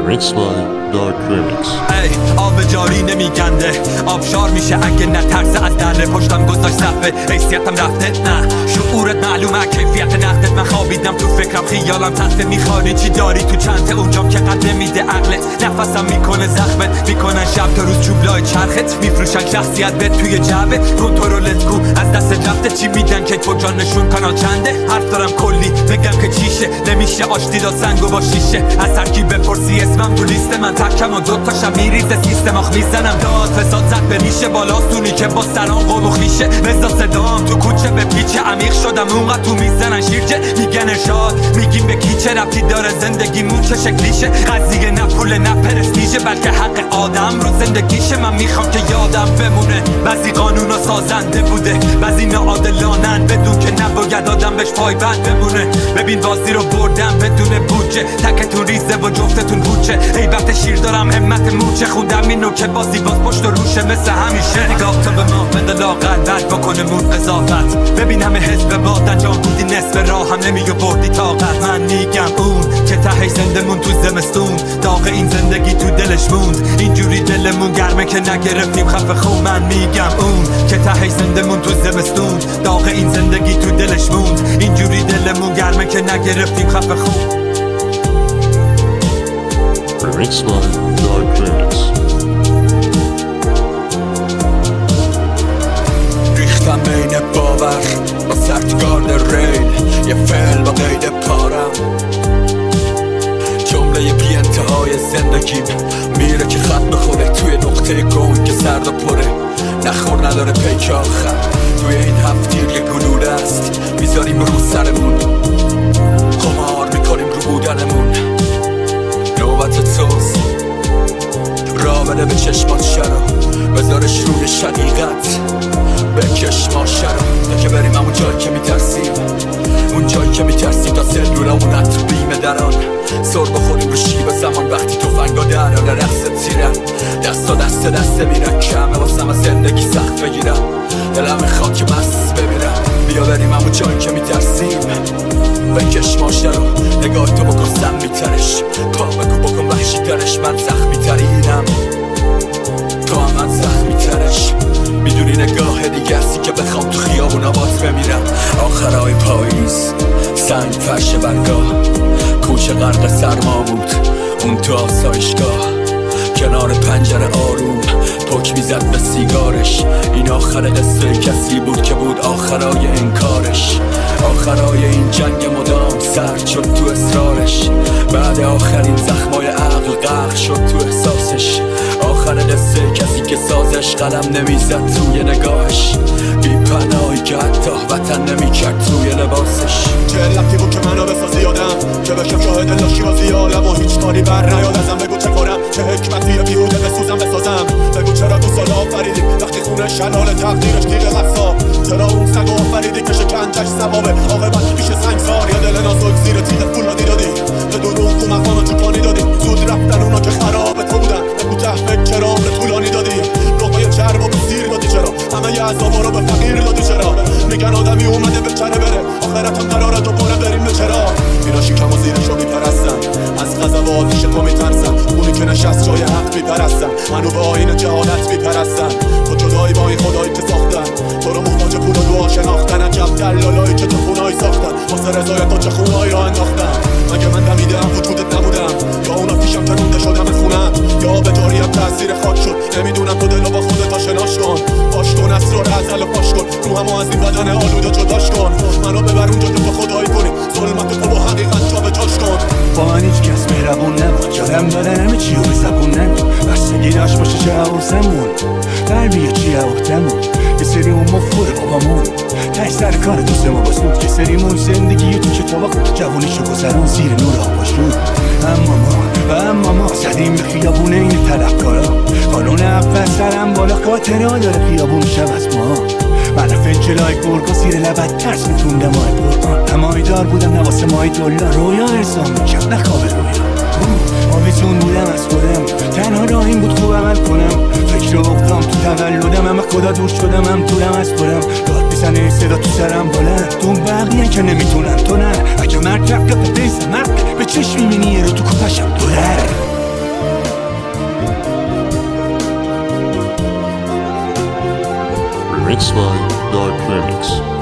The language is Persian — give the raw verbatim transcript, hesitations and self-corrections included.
Remix by Dark Remix. ای آب جاری نمیگنده، آبشار میشه اگه نترسه از دره پشتم گذاشت صفه، حیثیتم رفته نه شعورت معلومه کیفیت نقدت. من خوابیدم تو فکرم خیالم تخته، میخوانی چی داری تو چنته اونجام که قد نمیده عقلت. نفسم میکنه زخمت، میکنن شب تا روز جوبلای چرخت، میفروشن شخصیت بهت توی جعبه. کنترلت کو از دست رفته، چی میدن که تو جان نشون کانال چنده. حرف دارم کلی بگم که چیشه، نمیشه آشتی داد سنگو با شیشه. از هر کی بپرسی اسمم تو لیست من تکم و دوتا شم میریزه سیستم آخ میزنم داد. فساد زد به ریشه بالاستونی که با سران قوم و خیشه. وزا صدام تو کوچه به پیچه عمیق شدم اونقدر تو میزنن شیرجه. میگن ارشاد میگیم به کی چه ربطی داره زندگیمون چه شکلیشه. قضیه نه پول نه پرستیژه بلکه حق آدم رو زندگیشه. من میخوام که یادم بمونه بعضی قانونا سازنده بوده، بعضی ناعادلانن بدون که نباید آدم بهش پایبند بمونه. ببین بازی رو بردم بدون بودجه، تکتون ریزه و جفتتون بوچه. ای وقت شیر دارم همت موچه، خوندم اینو که بازی باز پشت و روشه مثل همیشه. نگاه تا به ما بده لاغر بد بکنه مون قضاوت. ببین همه حزب باد انجام بودی نصف راه هم نمیگه بردی طاقت. من میگم اون که ته زندمون تو زمستون، داغ این زندگی تو دلش موند. اینجوری دلمون گرمه که نگرفتیم خفه خون. من میگم اون که ته زندمون تو زمستون، داغ این زندگی تو دلش موند. اینجوری دلمون گرمه که نگرفتیم خفه خون. Remix by Dark Remix. ریختم بین باور با سرتگارد ریل، یه فعل با قید پارم. جمله بی انتهای زندگیم میره که خط بخوره توی نقطه گون که سرد و پره. نخور نداره پیک آخر، توی این هفتیر یه گلوله است میذاریم رو سرمون. قمار میکنیم رو بودنمون، نوبت توست را بده به چشمات شرا، بذارش روی شقیقت بکش ما شرا. تا که بریم همون جایی که میترسیم، اون جایی که میترسیم تا سلولامون عطر بیمه دران. سر بخوریم رو شیب زمان وقتی توفنگا درانه رقص تیرن. دست تا دست دست میرن کمه واسم از زندگی سخت بگیرم. دلم میخواد که مست بمیرم. بیا بریم همون جایی که میترسیم، بکش ماشه رو نگاه تو بکن سم میترش. پا بگو بکن وحشی ترش، من زخمی ترینم تو هم من زخمی ترش. میدونی نگاه دیگه هستی که بخوام تو خیابون آبات بمیرم. آخرهای پاییز سنگ فرش برگاه، کوچه غرق سرما بود اون تو آسایشگاه. کنار پنجره آروم پک میزد به سیگارش. این آخر قصه کسی بود که بود آخرای انکارش. آخرای این جنگ مدام سرد شد تو اصرارش. بعد آخرین زخمای عقل غرق شد تو احساسش. آخر قصه کسی که سازش قلم نمیزد توی نگاهش. بی پناهی که حتی وطن نمیکرد توی لباسش. چه لفتی بود که منو بسازی یادم، که بشم شاهد لاشی بازی عالم و هیچ کاری بر نیاد ازم. بگو چه کنم، چه حکمتی بیهوده بسوزم بسازم. بگو چرا تو سال آفریدی وقتی خونه شلال تقدیرش تیغ قصاب. چرا اون سگ آفریدی که شکنجش ثوابه عاقبت پیش سنگسار. یا دل نازک زیر تیغ فولادی دادی، بدون اون کو مقام چوپانی دادی. زود رفتن اونا که خراب تو بودن، بگو ته کرام طولانی دادی. لقمه چرب و سیر دادی چرا، همه ی عذابا رو به فقیر دادی چرا. میگن آدمی اومده به چره بره، آخرتم قراره دوباره بریم به چرا. اینا شکم و زیرشو میپرستن، از غضب و آتیش تو میترسن. اونی که نشست جای حق میپرستن، منو به آیین جهالت میپرستن. تو جدایی با این خدایی که ساختن، تو رو محتاج پول و دعا شناختن. عجب دلالایی که تو خونایی ساختن، واسه رضایت تو چه خونایی را انداختن. مگه من دمیدم وجودت نبودم، یا اونا پیشم ترونده شدم خونم، یا به جاریم تأثیر خاک شد. نمیدونم تو دلو با خودت آشناش کن، پاش کن اسرار ازل و پاش کن. روحمو از این بدن آلوده جداش کن، منو ببر اونجا که تو خدایی کنی. ظلمت تو با حقیقت جا به جاش کن. با من هیچ کس مهربون نبود، جادم دادن همه چی رو به زبون نگو. بستگی داشت باشه چه حواسمون، در بیا چی حواسمون. یه سریمون مفهوره بابامون، تای سر کار دوست ما باسود. که سریمون زندگی تو کتابا خود جوونیشو گذرون زیر نور آباشون. اما ما و اما ما زدیم به خیابون این طلبکارا. قانون اول سرم بالا خاطره ها داره خیابون شب از ما. من فنجلای گرگا زیر لبت ترس میتوندم آی قرآن. همایی دار بودم نواسه مای دلار، رویا ارسام میکرد نخواب رویا. آویزون بودم از خودم، تنها راه این بود خوب عمل کنم. فکر افتام تو تولدم، همه خدا دور شدم هم طولم از خودم. داد میزنه صدا تو سرم بلند، تو بقیه که نمیتونن تو نه. اگه مرد رفت به دیسه مرد به چشم میبینی رو تو کپشم دولر. Remix by Dark Remix.